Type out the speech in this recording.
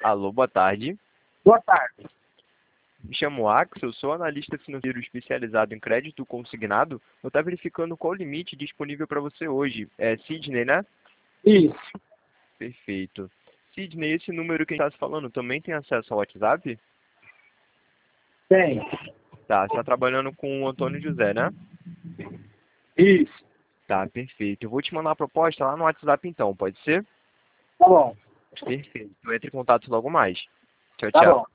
Alô, boa tarde. Boa tarde. Me chamo Axel, sou analista financeiro especializado em crédito consignado. Eu estou verificando qual o limite disponível para você hoje. É Sidney, né? Isso. Perfeito. Sidney, esse número que a gente está falando também tem acesso ao WhatsApp? Tem. Tá, você está trabalhando com o Antônio José, né? Isso. Tá, perfeito. Eu vou te mandar uma proposta lá no WhatsApp então, pode ser? Tá bom. Perfeito. Entre em contato logo mais. Tchau, Tá tchau. bom.